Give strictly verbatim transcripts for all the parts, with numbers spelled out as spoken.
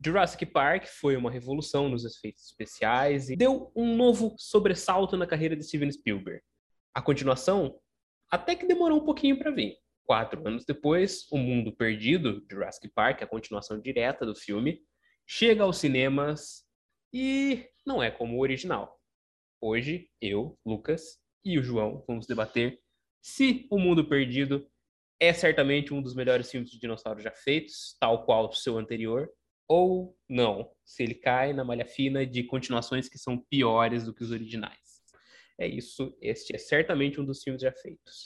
Jurassic Park foi uma revolução nos efeitos especiais e deu um novo sobressalto na carreira de Steven Spielberg. A continuação até que demorou um pouquinho para vir. Quatro anos depois, O Mundo Perdido, Jurassic Park, a continuação direta do filme, chega aos cinemas e não é como o original. Hoje, eu, Lucas e o João vamos debater se O Mundo Perdido é certamente um dos melhores filmes de dinossauros já feitos, tal qual o seu anterior, ou não, se ele cai na malha fina de continuações que são piores do que os originais. É isso, este é certamente um dos filmes já feitos.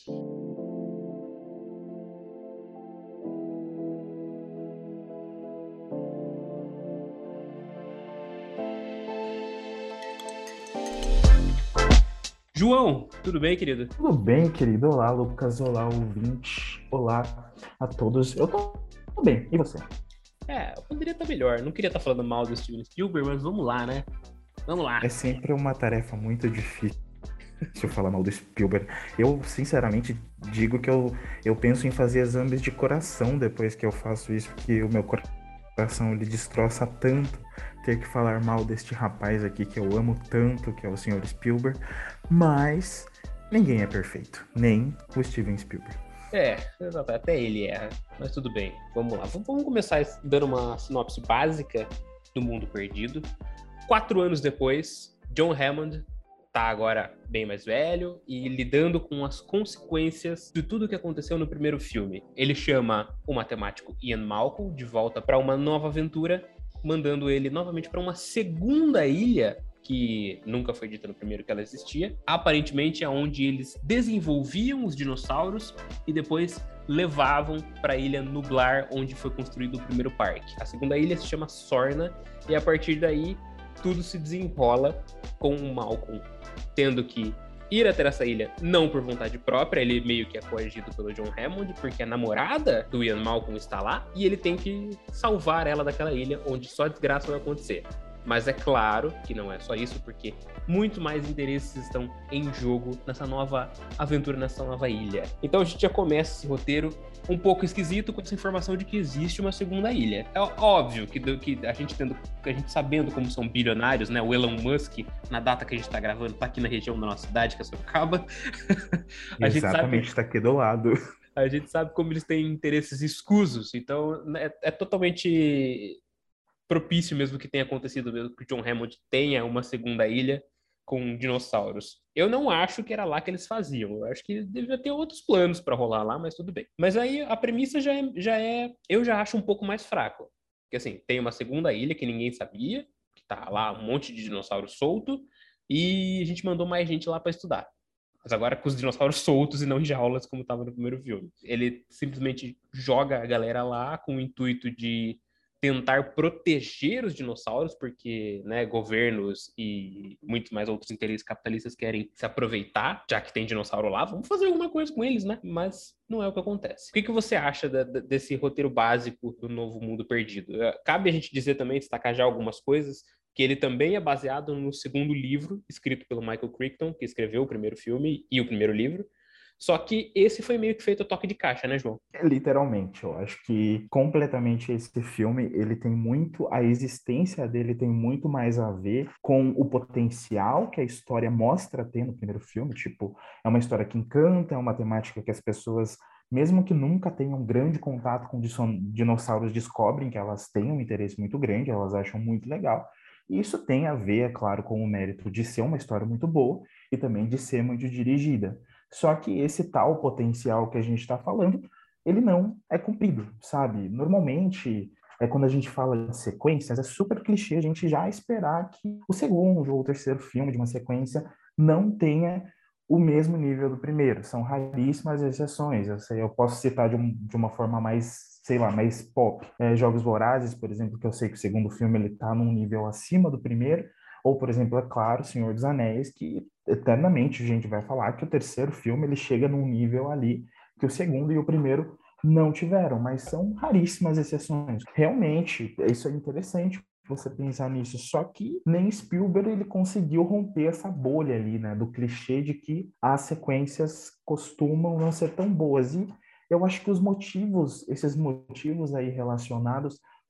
João, tudo bem, querido? Tudo bem, querido. Olá, Lucas. Olá, ouvinte. Olá a todos. Eu tô, tô bem. E você? É, eu poderia estar melhor. Não queria estar falando mal do Steven Spielberg, mas vamos lá, né? Vamos lá. É sempre uma tarefa muito difícil falar mal do Spielberg. Eu, sinceramente, digo que eu, eu penso em fazer exames de coração depois que eu faço isso, porque o meu coração ele destroça tanto ter que falar mal deste rapaz aqui que eu amo tanto, que é o senhor Spielberg. Mas ninguém é perfeito, nem o Steven Spielberg. É, exato, até ele erra, mas tudo bem, vamos lá. Vamos começar dando uma sinopse básica do Mundo Perdido. Quatro anos depois, John Hammond tá agora bem mais velho e lidando com as consequências de tudo que aconteceu no primeiro filme. Ele chama o matemático Ian Malcolm de volta para uma nova aventura, mandando ele novamente para uma segunda ilha que nunca foi dita no primeiro que ela existia, aparentemente é onde eles desenvolviam os dinossauros e depois levavam para a ilha Nublar, onde foi construído o primeiro parque. A segunda ilha se chama Sorna e a partir daí tudo se desenrola com o Malcolm tendo que ir até essa ilha não por vontade própria, ele meio que é coagido pelo John Hammond, porque a namorada do Ian Malcolm está lá e ele tem que salvar ela daquela ilha onde só desgraça vai acontecer. Mas é claro que não é só isso, porque muito mais interesses estão em jogo nessa nova aventura, nessa nova ilha. Então a gente já começa esse roteiro um pouco esquisito com essa informação de que existe uma segunda ilha. É óbvio que, que a gente tendo, a gente sabendo como são bilionários, né? O Elon Musk, na data que a gente tá gravando, tá aqui na região da nossa cidade, que é Sorocaba. a Exatamente, está aqui do lado. A gente sabe como eles têm interesses escusos, então é, é totalmente propício mesmo que tenha acontecido mesmo que o John Hammond tenha uma segunda ilha com dinossauros. Eu não acho que era lá que eles faziam. Eu acho que devia ter outros planos para rolar lá, mas tudo bem. Mas aí a premissa já é, já é... Eu já acho um pouco mais fraco. Porque assim, tem uma segunda ilha que ninguém sabia, que tá lá um monte de dinossauro solto, e a gente mandou mais gente lá para estudar. Mas agora com os dinossauros soltos e não em jaulas, como estava no primeiro filme. Ele simplesmente joga a galera lá com o intuito de tentar proteger os dinossauros, porque né, governos e muitos mais outros interesses capitalistas querem se aproveitar, já que tem dinossauro lá, vamos fazer alguma coisa com eles, né? Mas não é o que acontece. O que, que você acha da, da, desse roteiro básico do Novo Mundo Perdido? Cabe a gente dizer também, destacar já algumas coisas, que ele também é baseado no segundo livro, escrito pelo Michael Crichton, que escreveu o primeiro filme e o primeiro livro. Só que esse foi meio que feito a toque de caixa, né, João? Literalmente, eu acho que completamente esse filme, ele tem muito, a existência dele tem muito mais a ver com o potencial que a história mostra ter no primeiro filme, tipo, é uma história que encanta, é uma temática que as pessoas, mesmo que nunca tenham um grande contato com dinossauros, descobrem que elas têm um interesse muito grande, elas acham muito legal. E isso tem a ver, é claro, com o mérito de ser uma história muito boa e também de ser muito dirigida. Só que esse tal potencial que a gente está falando, ele não é cumprido, sabe? Normalmente, é quando a gente fala de sequências, é super clichê a gente já esperar que o segundo ou o terceiro filme de uma sequência não tenha o mesmo nível do primeiro. São raríssimas exceções. Eu, sei, eu posso citar de, um, de uma forma mais, sei lá, mais pop. É, Jogos Vorazes, por exemplo, que eu sei que o segundo filme ele está num nível acima do primeiro. Ou, por exemplo, é claro, Senhor dos Anéis, que eternamente a gente vai falar que o terceiro filme ele chega num nível ali que o segundo e o primeiro não tiveram, mas são raríssimas exceções. Realmente, isso é interessante você pensar nisso, só que nem Spielberg ele conseguiu romper essa bolha ali, né, do clichê de que as sequências costumam não ser tão boas. E eu acho que os motivos, esses motivos aí relacionados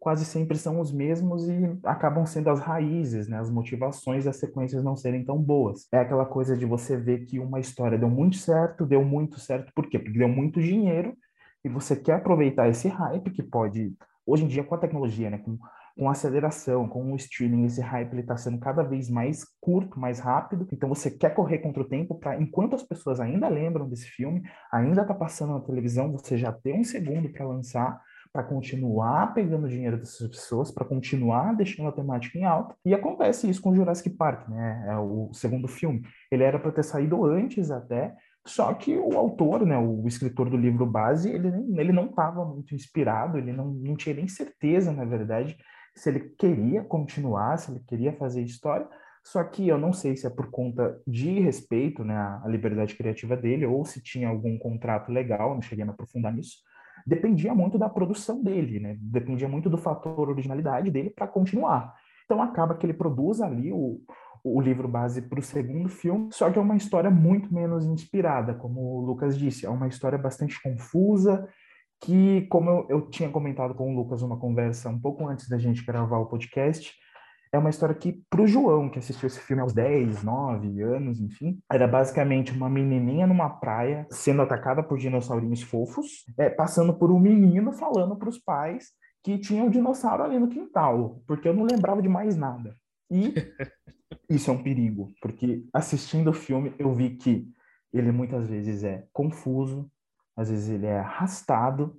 quase sempre são os mesmos e acabam sendo as raízes, né? As motivações das sequências não serem tão boas. É aquela coisa de você ver que uma história deu muito certo, deu muito certo, por quê? Porque deu muito dinheiro e você quer aproveitar esse hype que pode, hoje em dia com a tecnologia, né? Com, com a aceleração, com o streaming, esse hype ele está sendo cada vez mais curto, mais rápido. Então você quer correr contra o tempo para, enquanto as pessoas ainda lembram desse filme, ainda está passando na televisão, você já tem um segundo para lançar, para continuar pegando o dinheiro dessas pessoas, para continuar deixando a temática em alta. E acontece isso com Jurassic Park, né? É o segundo filme. Ele era para ter saído antes até, só que o autor, né, o escritor do livro base, ele, ele não estava muito inspirado, ele não, não tinha nem certeza, na verdade, se ele queria continuar, se ele queria fazer história. Só que eu não sei se é por conta de respeito, né, à liberdade criativa dele, ou se tinha algum contrato legal, não cheguei a me aprofundar nisso. Dependia muito da produção dele, né? Dependia muito do fator originalidade dele para continuar. Então acaba que ele produz ali o, o livro base para o segundo filme, só que é uma história muito menos inspirada, como o Lucas disse, é uma história bastante confusa, que, como eu, eu tinha comentado com o Lucas numa conversa um pouco antes da gente gravar o podcast, é uma história que, para o João, que assistiu esse filme aos dez, nove anos, enfim, era basicamente uma menininha numa praia sendo atacada por dinossaurinhos fofos, é, passando por um menino falando para os pais que tinha um dinossauro ali no quintal, porque eu não lembrava de mais nada. E isso é um perigo, porque assistindo o filme eu vi que ele muitas vezes é confuso, às vezes ele é arrastado,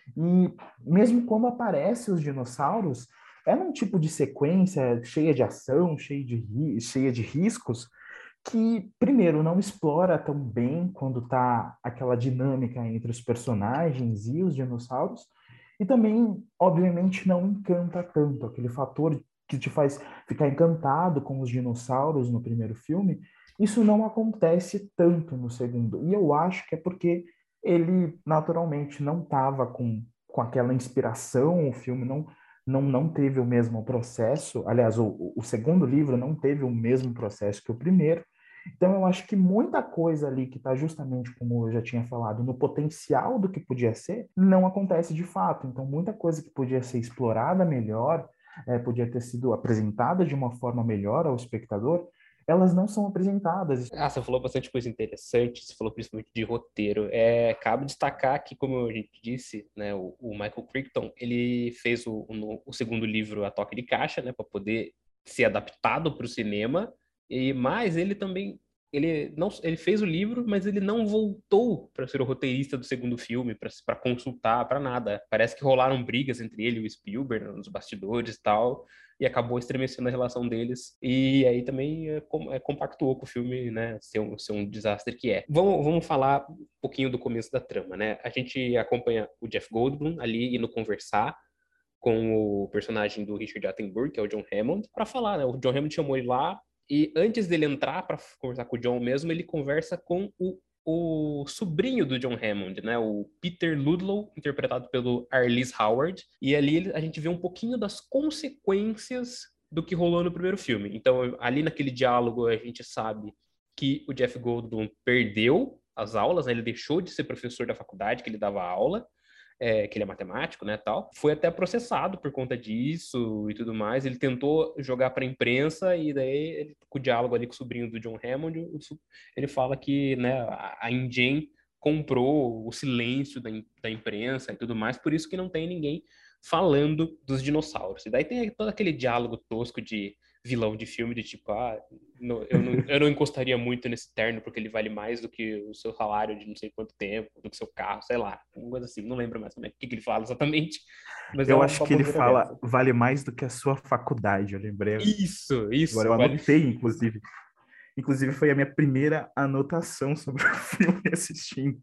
e mesmo quando aparecem os dinossauros, é num tipo de sequência cheia de ação, cheia de, cheia de riscos, que, primeiro, não explora tão bem quando tá aquela dinâmica entre os personagens e os dinossauros, e também, obviamente, não encanta tanto. Aquele fator que te faz ficar encantado com os dinossauros no primeiro filme, isso não acontece tanto no segundo. E eu acho que é porque ele, naturalmente, não estava com, com aquela inspiração, o filme não, não, não teve o mesmo processo. Aliás, o, o segundo livro não teve o mesmo processo que o primeiro. Então, eu acho que muita coisa ali que está justamente, como eu já tinha falado, no potencial do que podia ser, não acontece de fato. Então, muita coisa que podia ser explorada melhor, é, podia ter sido apresentada de uma forma melhor ao espectador, elas não são apresentadas. Ah, você falou bastante coisa interessante, você falou principalmente de roteiro. É, cabe destacar que, como a gente disse, né, o, o Michael Crichton, ele fez o, o, o segundo livro A Toque de Caixa, né, para poder ser adaptado para o cinema, e mais ele também ele não ele fez o livro, mas ele não voltou para ser o roteirista do segundo filme, para consultar, para nada. Parece que rolaram brigas entre ele e o Spielberg nos bastidores e tal, e acabou estremecendo a relação deles, e aí também é, é, compactuou com o filme, né, ser um, ser um desastre que é. Vamos, vamos falar um pouquinho do começo da trama, né? A gente acompanha o Jeff Goldblum ali indo conversar com o personagem do Richard Attenborough, que é o John Hammond, para falar, né? O John Hammond chamou ele lá, e antes dele entrar para conversar com o John mesmo, ele conversa com o, o sobrinho do John Hammond, né? O Peter Ludlow, interpretado pelo Arliss Howard. E ali a gente vê um pouquinho das consequências do que rolou no primeiro filme. Então, ali naquele diálogo, a gente sabe que o Jeff Goldblum perdeu as aulas, né? Ele deixou de ser professor da faculdade que ele dava aula. É, que ele é matemático, né, tal, foi até processado por conta disso e tudo mais. Ele tentou jogar para a imprensa e daí, ele, com o diálogo ali com o sobrinho do John Hammond, ele fala que, né, a InGen comprou o silêncio da, da imprensa e tudo mais, por isso que não tem ninguém falando dos dinossauros. E daí tem todo aquele diálogo tosco de vilão de filme, de tipo, ah, não, eu, não, eu não encostaria muito nesse terno porque ele vale mais do que o seu salário de não sei quanto tempo, do que seu carro, sei lá, uma coisa assim, não lembro mais o que, que ele fala exatamente, mas é Eu uma acho que ele baboseira fala, dessa. vale mais do que a sua faculdade, eu lembrei. Isso, Agora isso, eu vale. anotei, inclusive. Inclusive, foi a minha primeira anotação sobre o filme assistindo.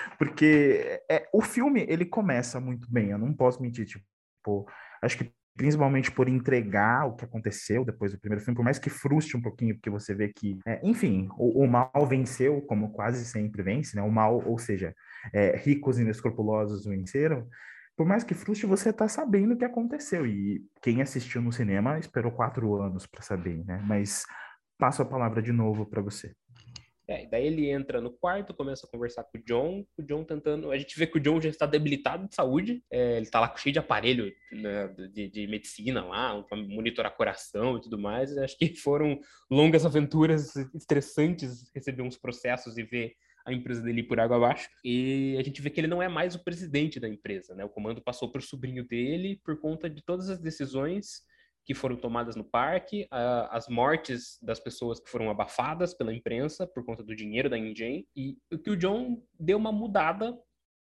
Porque é, o filme, ele começa muito bem, eu não posso mentir. Tipo, acho que principalmente por entregar o que aconteceu depois do primeiro filme, por mais que frustre um pouquinho, porque você vê que, é, enfim, o, o mal venceu, como quase sempre vence, né? O mal, ou seja, é, ricos e inescrupulosos venceram. Por mais que frustre, você tá sabendo o que aconteceu. E quem assistiu no cinema esperou quatro anos para saber, né? Mas passo a palavra de novo para você. É, e daí ele entra no quarto, começa a conversar com o John, o John tentando. A gente vê que o John já está debilitado de saúde, é, ele tá lá cheio de aparelho, né, de, de medicina lá, para monitorar coração e tudo mais. Acho que foram longas aventuras estressantes receber uns processos e ver a empresa dele ir por água abaixo. E a gente vê que ele não é mais o presidente da empresa, né? O comando passou para o sobrinho dele por conta de todas as decisões que foram tomadas no parque, a, as mortes das pessoas que foram abafadas pela imprensa por conta do dinheiro da Engen, e o que o John deu uma mudada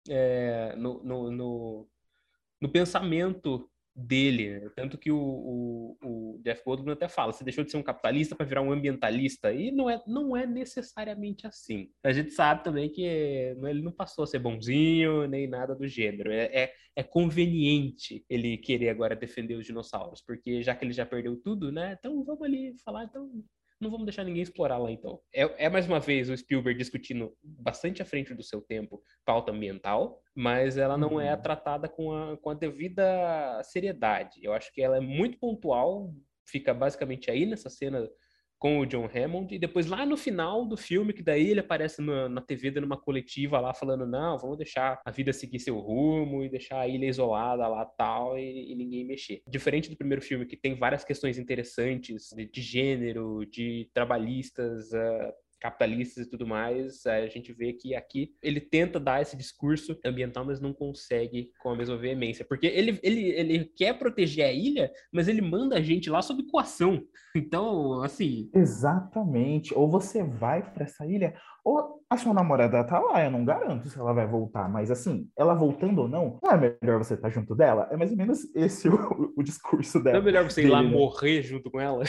é, no, no, no, no pensamento dele, né? Tanto que o, o, o Jeff Goldblum até fala, você deixou de ser um capitalista para virar um ambientalista, e não é, não é necessariamente assim. A gente sabe também que ele não passou a ser bonzinho, nem nada do gênero. É, é, é conveniente ele querer agora defender os dinossauros, porque já que ele já perdeu tudo, né? Então vamos ali falar, então não vamos deixar ninguém explorar lá, então. É, é mais uma vez o Spielberg discutindo bastante à frente do seu tempo pauta ambiental, mas ela não é Uhum. tratada com a, com a devida seriedade. Eu acho que ela é muito pontual, fica basicamente aí nessa cena com o John Hammond, e depois lá no final do filme, que daí ele aparece na, na T V dando uma coletiva lá, falando, não, vamos deixar a vida seguir seu rumo e deixar a ilha isolada lá tal, e, e ninguém mexer. Diferente do primeiro filme, que tem várias questões interessantes de, de gênero, de trabalhistas, uh, capitalistas e tudo mais, a gente vê que aqui ele tenta dar esse discurso ambiental, mas não consegue com a mesma veemência, porque ele, ele, ele quer proteger a ilha, mas ele manda a gente lá sob coação. Então, assim, Exatamente. Ou você vai para essa ilha, ou a sua namorada tá lá, eu não garanto se ela vai voltar, mas assim, ela voltando ou não, não é melhor você estar junto dela? É mais ou menos esse o, o discurso não é dela, melhor você ir lá dele, né? morrer junto com ela?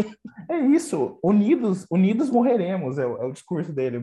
É isso, unidos, unidos morreremos, é, o é o discurso dele,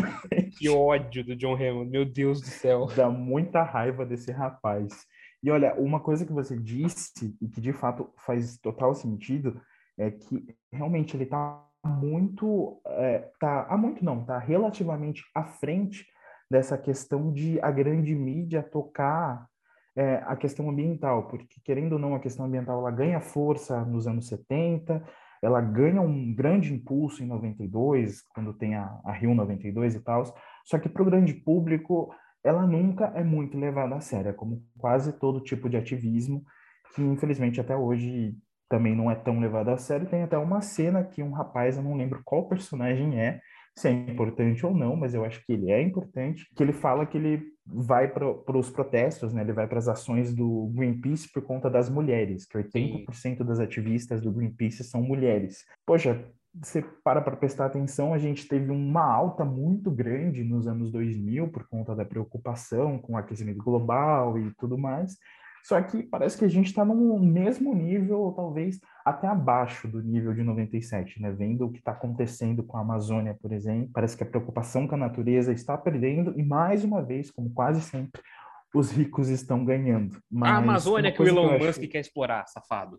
Que basicamente. ódio do John Hammond, meu Deus do céu. Dá muita raiva desse rapaz. E olha, uma coisa que você disse, e que de fato faz total sentido, é que realmente ele está muito, é, tá, há muito não, tá relativamente à frente dessa questão de a grande mídia tocar é, a questão ambiental, porque querendo ou não, a questão ambiental ela ganha força nos anos setenta, ela ganha um grande impulso em noventa e dois, quando tem a, a Rio noventa e dois e tal, só que para o grande público ela nunca é muito levada a sério, é como quase todo tipo de ativismo, que infelizmente até hoje também não é tão levado a sério. Tem até uma cena que um rapaz, eu não lembro qual personagem é, se é importante ou não, mas eu acho que ele é importante, que ele fala que ele vai para os protestos, né? Ele vai para as ações do Greenpeace por conta das mulheres, que Sim. oitenta por cento das ativistas do Greenpeace são mulheres. Poxa, você para para prestar atenção, a gente teve uma alta muito grande nos anos dois mil por conta da preocupação com o aquecimento global e tudo mais. Só que parece que a gente está no mesmo nível, ou talvez até abaixo do nível de noventa e sete, né? Vendo o que está acontecendo com a Amazônia, por exemplo, parece que a preocupação com a natureza está perdendo e, mais uma vez, como quase sempre, os ricos estão ganhando. A Mas Amazônia uma que o coisa que eu Elon Musk acho quer explorar, safado.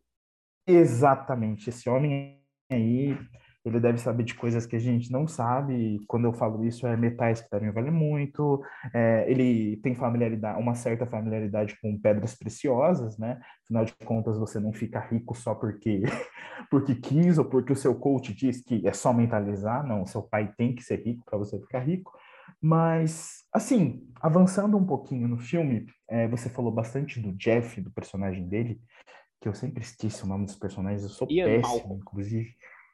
exatamente, esse homem aí, ele deve saber de coisas que a gente não sabe. E quando eu falo isso, é metais que devem valer muito. É, ele tem familiaridade, uma certa familiaridade com pedras preciosas, né? Afinal de contas, você não fica rico só porque porque quis ou porque o seu coach diz que é só mentalizar. Não, seu pai tem que ser rico para você ficar rico. Mas, assim, avançando um pouquinho no filme, é, você falou bastante do Jeff, do personagem dele, que eu sempre esqueço o nome dos personagens, eu sou Ian péssimo, Malcolm. inclusive.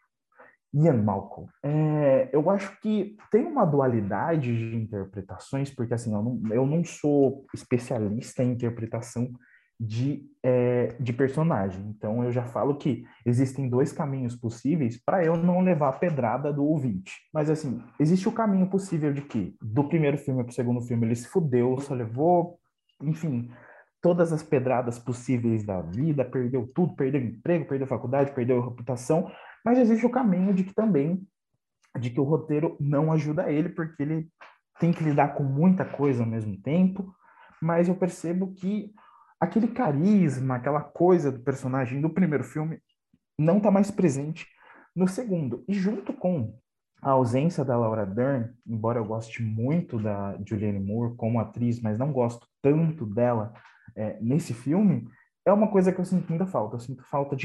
Ian Malcolm. É, eu acho que tem uma dualidade de interpretações, porque assim, eu não, eu não sou especialista em interpretação de, é, de personagem. Então eu já falo que existem dois caminhos possíveis para eu não levar a pedrada do ouvinte. Mas assim, existe o caminho possível de que do primeiro filme para o segundo filme ele se fudeu, só levou, enfim, todas as pedradas possíveis da vida, perdeu tudo, perdeu emprego, perdeu faculdade, perdeu reputação, mas existe o caminho de que também, de que o roteiro não ajuda ele, porque ele tem que lidar com muita coisa ao mesmo tempo, mas eu percebo que aquele carisma, aquela coisa do personagem do primeiro filme não está mais presente no segundo. E junto com a ausência da Laura Dern, embora eu goste muito da Julianne Moore como atriz, mas não gosto tanto dela é, nesse filme, é uma coisa que eu sinto muita falta. Eu sinto falta de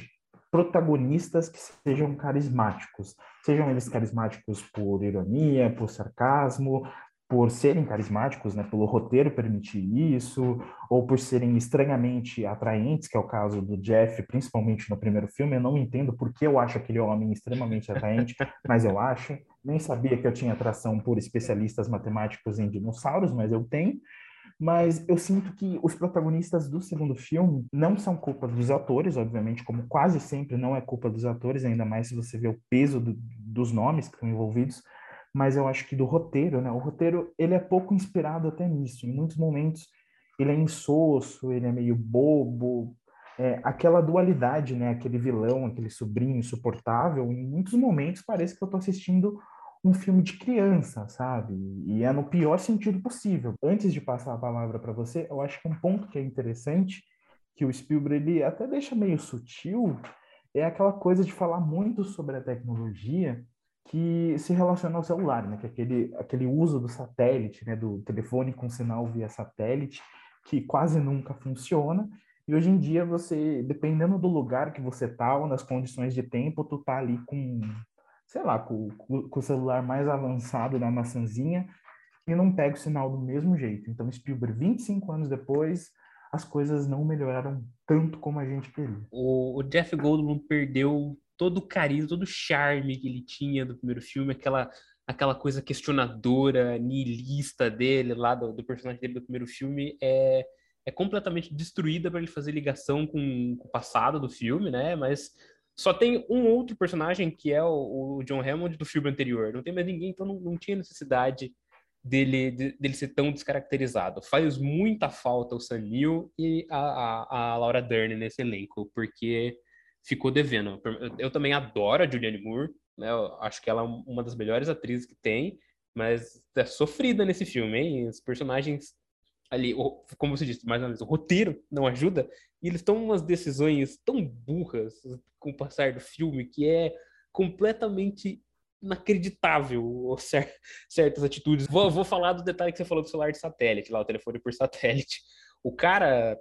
protagonistas que sejam carismáticos. Sejam eles carismáticos por ironia, por sarcasmo, por serem carismáticos, né, pelo roteiro permitir isso, ou por serem estranhamente atraentes, que é o caso do Jeff, principalmente no primeiro filme. Eu não entendo por que eu acho aquele homem extremamente atraente, mas eu acho. Nem sabia que eu tinha atração por especialistas matemáticos em dinossauros, mas eu tenho. Mas eu sinto que os protagonistas do segundo filme não são culpa dos atores, obviamente, como quase sempre não é culpa dos atores, ainda mais se você vê o peso do, dos nomes que estão envolvidos, mas eu acho que do roteiro, né? O roteiro, ele é pouco inspirado até nisso. Em muitos momentos, ele é insosso, ele é meio bobo, é, aquela dualidade, né? Aquele vilão, aquele sobrinho insuportável, em muitos momentos parece que eu estou assistindo um filme de criança, sabe? E é no pior sentido possível. Antes de passar a palavra para você, eu acho que um ponto que é interessante, que o Spielberg ele até deixa meio sutil, é aquela coisa de falar muito sobre a tecnologia que se relaciona ao celular, né? Que é aquele, aquele uso do satélite, né? Do telefone com sinal via satélite, que quase nunca funciona. E hoje em dia você, dependendo do lugar que você tá ou nas condições de tempo, tu tá ali com, sei lá, com, com, com o celular mais avançado na maçãzinha e não pega o sinal do mesmo jeito. Então, Spielberg, vinte e cinco anos depois, as coisas não melhoraram tanto como a gente queria. O, o Jeff Goldblum perdeu todo o carisma, todo o charme que ele tinha do primeiro filme, aquela, aquela coisa questionadora, nihilista dele, lá do, do personagem dele do primeiro filme, é, é completamente destruída para ele fazer ligação com, com o passado do filme, né? Mas só tem um outro personagem que é o, o John Hammond do filme anterior. Não tem mais ninguém, então não, não tinha necessidade dele, de- dele ser tão descaracterizado. Faz muita falta o Sam Neill e a, a, a Laura Dern nesse elenco, porque ficou devendo. Eu, eu também adoro a Julianne Moore, né? Eu acho que ela é uma das melhores atrizes que tem, mas é sofrida nesse filme, hein? Os personagens ali, o- como você disse, mais uma vez, o roteiro não ajuda, e eles tomam umas decisões tão burras com o passar do filme que é completamente inacreditável cer- certas atitudes. Vou, vou falar do detalhe que você falou do celular de satélite, lá, o telefone por satélite. O cara,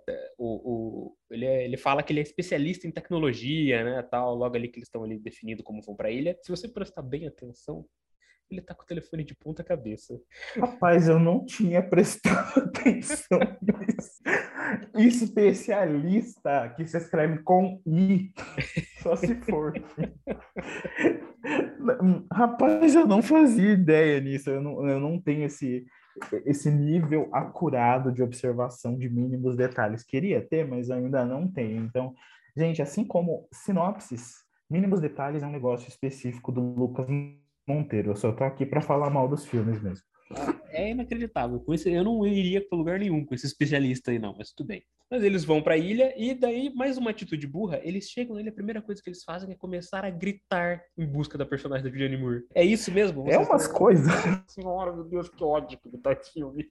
o, o, ele, é- ele fala que ele é especialista em tecnologia, né, tal, logo ali que eles estão ali definindo como vão para a ilha. Se você prestar bem atenção, ele tá com o telefone de ponta cabeça. Rapaz, eu não tinha prestado atenção nisso. Especialista que se escreve com I, só se for. Rapaz, eu não fazia ideia nisso. Eu não, eu não tenho esse, esse nível acurado de observação de mínimos detalhes. Queria ter, mas ainda não tenho. Então, gente, assim como sinopses, mínimos detalhes é um negócio específico do Lucas Monteiro. Eu só tô aqui para falar mal dos filmes mesmo. É inacreditável. Com esse, eu não iria para lugar nenhum com esse especialista aí, não, mas tudo bem. Mas eles vão para a ilha e daí, mais uma atitude burra, eles chegam nele, a primeira coisa que eles fazem é começar a gritar em busca da personagem da Julianne Moore. É isso mesmo? É Vocês umas estão... coisas. Senhora, meu Deus, que ódio que tá esse filme.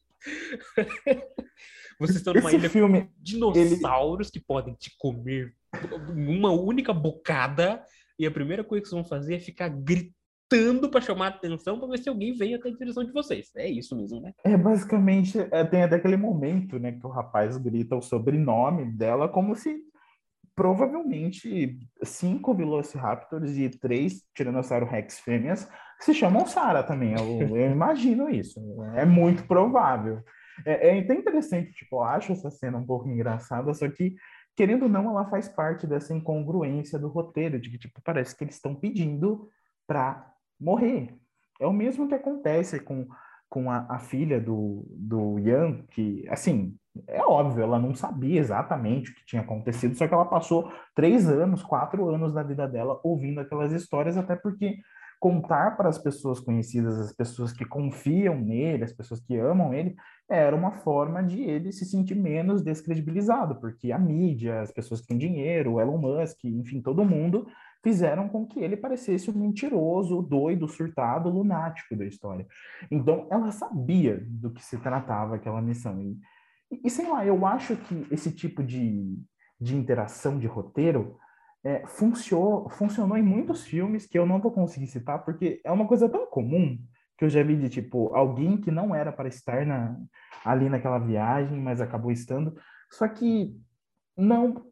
Vocês estão numa Esse ilha com filme, ele dinossauros que podem te comer uma única bocada e a primeira coisa que vocês vão fazer é ficar gritando para chamar a atenção para ver se alguém vem até a direção de vocês. É isso mesmo, né? é basicamente, é, tem até aquele momento, né, que o rapaz grita o sobrenome dela como se provavelmente cinco Velociraptors e três Tiranossauro Rex fêmeas se chamam Sarah também. Eu, eu imagino isso. É muito provável. É, é até interessante, tipo, eu acho essa cena um pouco engraçada, só que, querendo ou não, ela faz parte dessa incongruência do roteiro, de que, tipo, parece que eles estão pedindo para morrer. É o mesmo que acontece com, com a, a filha do, do Ian, que, assim, é óbvio, ela não sabia exatamente o que tinha acontecido, só que ela passou três anos, quatro anos da vida dela ouvindo aquelas histórias, até porque contar para as pessoas conhecidas, as pessoas que confiam nele, as pessoas que amam ele, era uma forma de ele se sentir menos descredibilizado, porque a mídia, as pessoas que têm dinheiro, o Elon Musk, enfim, todo mundo fizeram com que ele parecesse um mentiroso, doido, surtado, lunático da história. Então, ela sabia do que se tratava aquela missão. E, e sei lá, eu acho que esse tipo de, de interação de roteiro é, funcionou, funcionou em muitos filmes que eu não vou conseguir citar, porque é uma coisa tão comum que eu já vi de, tipo, alguém que não era para estar na, ali naquela viagem, mas acabou estando. Só que não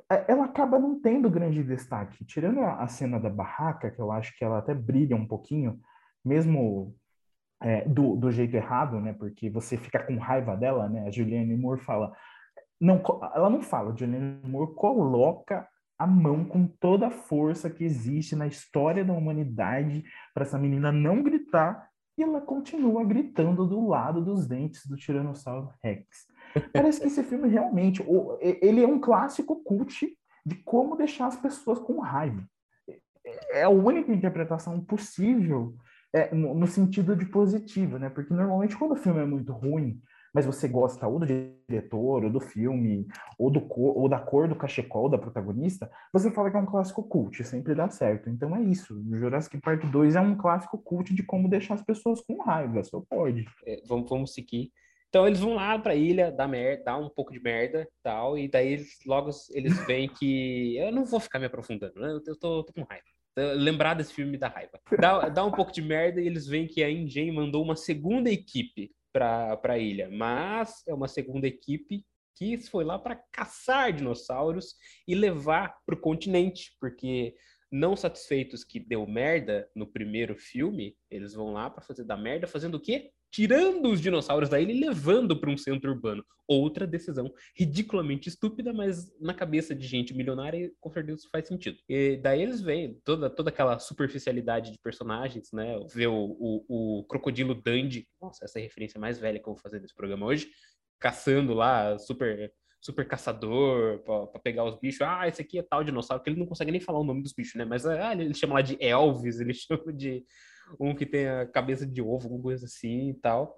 é, ela acaba não tendo grande destaque. Tirando a, a cena da barraca, que eu acho que ela até brilha um pouquinho, mesmo é, do, do jeito errado, né? Porque você fica com raiva dela, né? A Julianne Moore fala, não, ela não fala, a Julianne Moore coloca a mão com toda a força que existe na história da humanidade para essa menina não gritar, e ela continua gritando do lado dos dentes do Tiranossauro Rex. Parece que esse filme realmente, ele é um clássico cult de como deixar as pessoas com raiva. É a única interpretação possível, é, no, no sentido de positivo, né? Porque normalmente quando o filme é muito ruim, mas você gosta ou do diretor, ou do filme, ou, do cor, ou da cor do cachecol da protagonista, você fala que é um clássico cult, sempre dá certo. Então é isso. Jurassic Park dois é um clássico cult de como deixar as pessoas com raiva, só pode. É, vamos, vamos seguir. Então eles vão lá pra ilha, dá merda, dá um pouco de merda tal, e daí eles, logo eles veem que. Eu não vou ficar me aprofundando, né? Eu tô, tô com raiva. Lembrar desse filme me dá raiva. Dá, dá um pouco de merda e eles veem que a InGen mandou uma segunda equipe para a ilha, mas é uma segunda equipe que foi lá para caçar dinossauros e levar para o continente, porque não satisfeitos que deu merda no primeiro filme, eles vão lá para fazer da merda, fazendo o quê? Tirando os dinossauros da ilha e levando para um centro urbano. Outra decisão ridiculamente estúpida, mas na cabeça de gente milionária, com certeza isso faz sentido. E daí eles veem toda, toda aquela superficialidade de personagens, né? Ver o, o, o Crocodilo Dundee, nossa, essa é a referência mais velha que eu vou fazer nesse programa hoje, caçando lá, super super caçador para pegar os bichos. Ah, esse aqui é tal dinossauro, que ele não consegue nem falar o nome dos bichos, né? Mas ah, ele chama lá de Elvis, ele chama de um que tem a cabeça de ovo, alguma coisa assim e tal.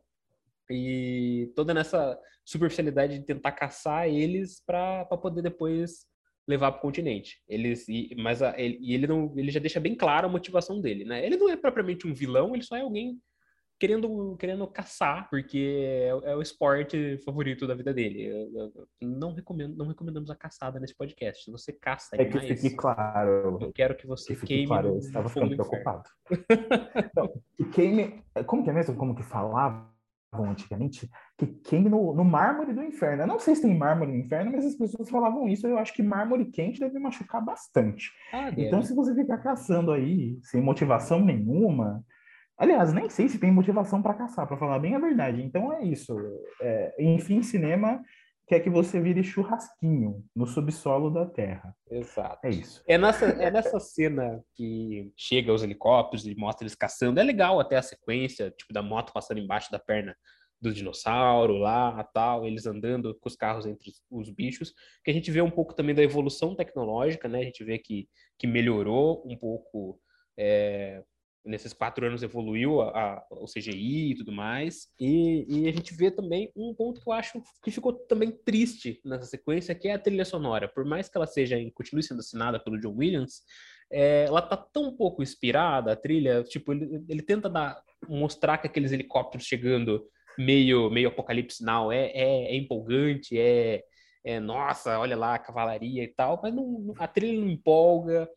E toda nessa superficialidade de tentar caçar eles para poder depois levar para o continente. Eles, e, mas a, ele, e ele, não, ele já deixa bem claro a motivação dele, né? Ele não é propriamente um vilão, ele só é alguém querendo, querendo caçar, porque é, é o esporte favorito da vida dele. Eu, eu, eu não recomendo, não recomendamos a caçada nesse podcast. Se você caça É que fique animais, eu claro, quero que que você fique queime claro, eu no, no estava fogo ficando do inferno. preocupado. Não, que queime, como que é mesmo, como que falavam antigamente? Que queime no, no mármore do inferno. Eu não sei se tem mármore no inferno, mas as pessoas falavam isso. Eu acho que mármore quente deve machucar bastante. Ah, Então, deve. se você ficar caçando aí, sem motivação nenhuma. Aliás, nem sei se tem motivação para caçar, para falar bem a verdade. Então é isso. É, enfim, cinema quer que você vire churrasquinho no subsolo da Terra. Exato. É isso. É nessa, é nessa cena que chega os helicópteros e mostra eles caçando. É legal até a sequência, tipo, da moto passando embaixo da perna do dinossauro lá, tal, eles andando com os carros entre os, os bichos, que a gente vê um pouco também da evolução tecnológica, né? A gente vê que, que melhorou um pouco, é, nesses quatro anos evoluiu a, a, o C G I e tudo mais, e, e a gente vê também um ponto que eu acho que ficou também triste nessa sequência, que é a trilha sonora. Por mais que ela seja, continue sendo assinada pelo John Williams, é, ela tá tão pouco inspirada, a trilha, tipo, ele, ele tenta dar, mostrar que aqueles helicópteros chegando meio, meio apocalipse now é, é, é empolgante, é, é, nossa, olha lá a cavalaria e tal, mas não, a trilha não empolga,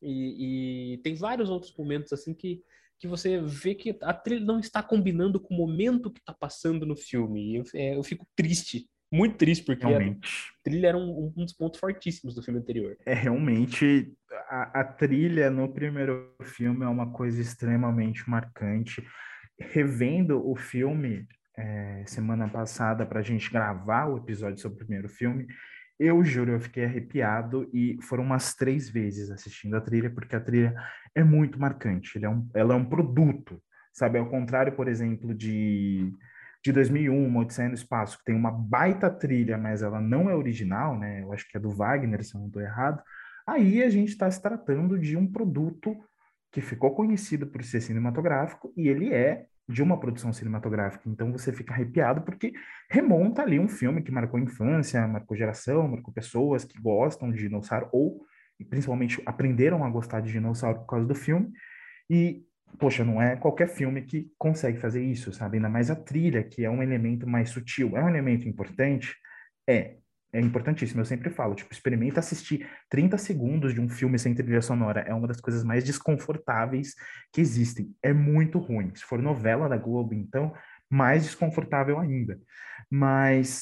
e, e tem vários outros momentos assim que, que você vê que a trilha não está combinando com o momento que está passando no filme. E eu, é, eu fico triste, muito triste, porque a Realmente. trilha era um, um dos pontos fortíssimos do filme anterior. É realmente a, a trilha no primeiro filme é uma coisa extremamente marcante. Revendo o filme é, semana passada para a gente gravar o episódio sobre o primeiro filme, eu juro, eu fiquei arrepiado e foram umas três vezes assistindo a trilha, porque a trilha é muito marcante. Ela é um, ela é um produto, sabe? Ao contrário, por exemplo, de, de dois mil e um, Uma Odisseia no Espaço, que tem uma baita trilha, mas ela não é original, né? Eu acho que é do Wagner, se eu não estou errado. Aí a gente está se tratando de um produto que ficou conhecido por ser cinematográfico e ele é de uma produção cinematográfica. Então você fica arrepiado porque remonta ali um filme que marcou a infância, marcou geração, marcou pessoas que gostam de dinossauro ou principalmente aprenderam a gostar de dinossauro por causa do filme. E, poxa, não é qualquer filme que consegue fazer isso, sabe? Ainda mais a trilha, que é um elemento mais sutil. É um elemento importante? É. É importantíssimo, eu sempre falo, tipo, experimenta assistir trinta segundos de um filme sem trilha sonora. É uma das coisas mais desconfortáveis que existem. É muito ruim. Se for novela da Globo, então, mais desconfortável ainda. Mas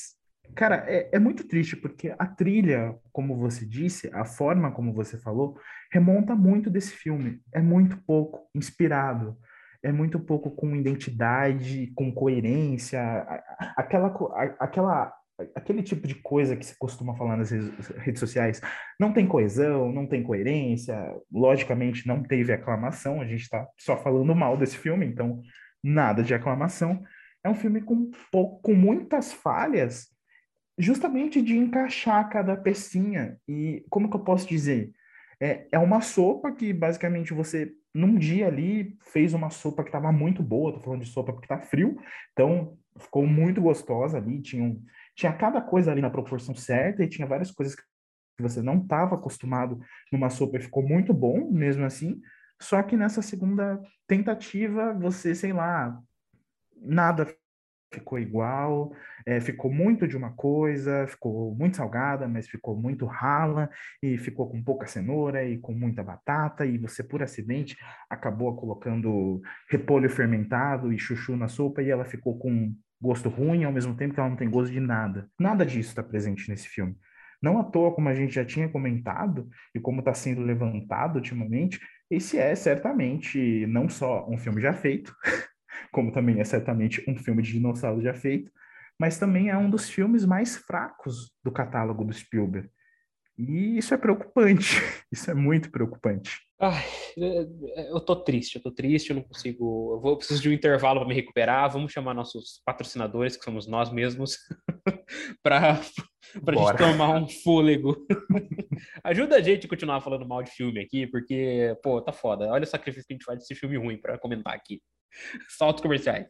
Cara, é, é muito triste porque a trilha, como você disse, a forma como você falou, remonta muito desse filme. É muito pouco inspirado, é muito pouco com identidade, com coerência, a- a- aquela, co- a- aquela, aquele tipo de coisa que se costuma falar nas redes redes sociais. Não tem coesão, não tem coerência, logicamente não teve aclamação, a gente está só falando mal desse filme, então nada de aclamação. É um filme com, pou- com muitas falhas justamente de encaixar cada pecinha. E como que eu posso dizer? É, é uma sopa que basicamente você, num dia ali, fez uma sopa que estava muito boa. Tô falando de sopa porque tá frio, então ficou muito gostosa ali. Tinha, um- tinha cada coisa ali na proporção certa e tinha várias coisas que você não estava acostumado numa sopa e ficou muito bom, mesmo assim. Só que nessa segunda tentativa, você, sei lá, nada ficou igual, é, ficou muito de uma coisa, ficou muito salgada, mas ficou muito rala, e ficou com pouca cenoura e com muita batata, e você, por acidente, acabou colocando repolho fermentado e chuchu na sopa, e ela ficou com gosto ruim, ao mesmo tempo que ela não tem gosto de nada. Nada disso está presente nesse filme. Não à toa, como a gente já tinha comentado, e como está sendo levantado ultimamente, esse é certamente não só um filme já feito, como também é certamente um filme de dinossauro já feito, mas também é um dos filmes mais fracos do catálogo do Spielberg. E isso é preocupante, isso é muito preocupante. Ai, é, eu tô triste, eu tô triste, eu não consigo. Eu vou, eu preciso de um intervalo para me recuperar. Vamos chamar nossos patrocinadores, que somos nós mesmos, para para a gente Bora. tomar um fôlego. Ajuda a gente a continuar falando mal de filme aqui, porque, pô, tá foda. Olha o sacrifício que a gente faz desse filme ruim para comentar aqui. Saltos comerciais.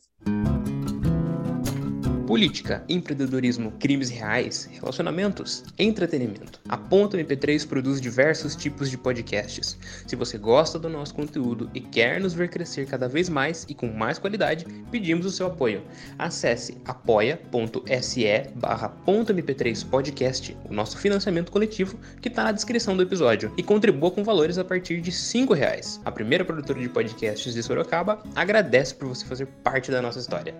Política, empreendedorismo, crimes reais, relacionamentos, entretenimento. A Ponto M P três produz diversos tipos de podcasts. Se você gosta do nosso conteúdo e quer nos ver crescer cada vez mais e com mais qualidade, pedimos o seu apoio. Acesse apoia.se barra ponto M P três podcast, o nosso financiamento coletivo que está na descrição do episódio, e contribua com valores a partir de cinco reais. A primeira produtora de podcasts de Sorocaba agradece por você fazer parte da nossa história.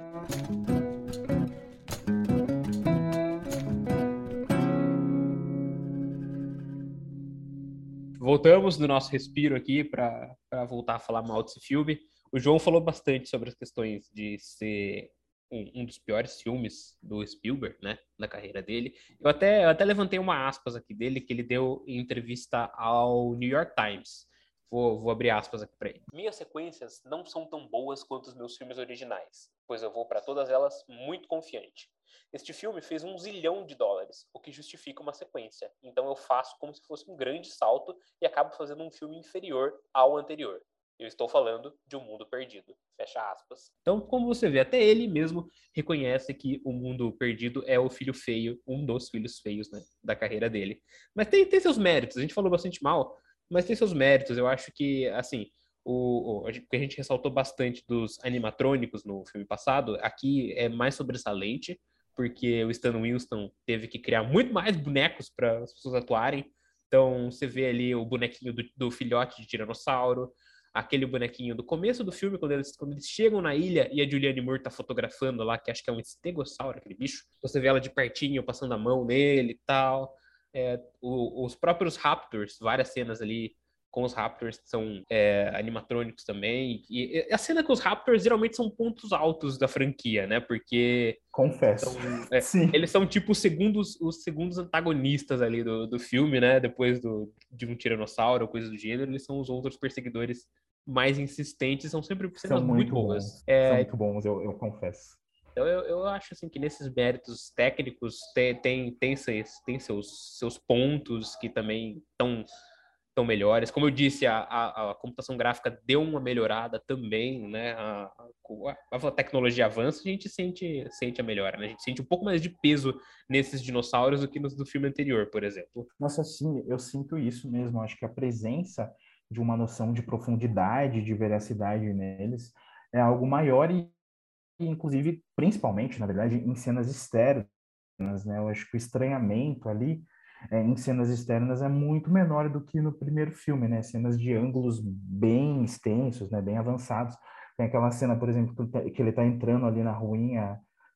Voltamos no nosso respiro aqui para voltar a falar mal desse filme. O João falou bastante sobre as questões de ser um, um dos piores filmes do Spielberg, né, na carreira dele. Eu até, eu até levantei uma aspas aqui dele que ele deu em entrevista ao New York Times. Vou, vou abrir aspas aqui para ele. Minhas sequências não são tão boas quanto os meus filmes originais, pois eu vou para todas elas muito confiante. Este filme fez um zilhão de dólares, o que justifica uma sequência. Então eu faço como se fosse um grande salto e acabo fazendo um filme inferior ao anterior. Eu estou falando de Um Mundo Perdido. Fecha aspas. Então, como você vê, até ele mesmo reconhece que O Mundo Perdido é o filho feio, um dos filhos feios, né, da carreira dele. Mas tem, tem seus méritos. A gente falou bastante mal, mas tem seus méritos. Eu acho que, assim, o, o, a gente, a gente ressaltou bastante dos animatrônicos no filme passado, aqui é mais sobressalente, porque o Stan Winston teve que criar muito mais bonecos para as pessoas atuarem. Então, você vê ali o bonequinho do, do filhote de tiranossauro, aquele bonequinho do começo do filme, quando eles, quando eles chegam na ilha e a Julianne Moore tá fotografando lá, que acho que é um estegossauro, aquele bicho. Você vê ela de pertinho, passando a mão nele e tal. É, o, os próprios Raptors, várias cenas ali com os Raptors que são é, animatrônicos também. E, e a cena com os Raptors geralmente são pontos altos da franquia, né? Porque Confesso. são, é, Sim. eles são tipo os segundos, os segundos antagonistas ali do, do filme, né? Depois do, de um tiranossauro ou coisa do gênero, eles são os outros perseguidores mais insistentes, são sempre São cenas muito muito boas. bons. São É, muito bons, eu, eu confesso. então eu, eu acho assim que nesses méritos técnicos tem, tem, tem, seus, tem seus, seus pontos que também estão tão melhores. Como eu disse, a, a, a computação gráfica deu uma melhorada também, né? A, a, a tecnologia avança, a gente sente, sente a melhora, né? A gente sente um pouco mais de peso nesses dinossauros do que nos do filme anterior, por exemplo. Nossa, sim, eu sinto isso mesmo. Acho que a presença de uma noção de profundidade, de veracidade neles é algo maior e, inclusive, principalmente, na verdade, em cenas externas, né? Eu acho que o estranhamento ali é, em cenas externas é muito menor do que no primeiro filme, né? Cenas de ângulos bem extensos, né? Bem avançados. Tem aquela cena, por exemplo, que ele está entrando ali na ruinha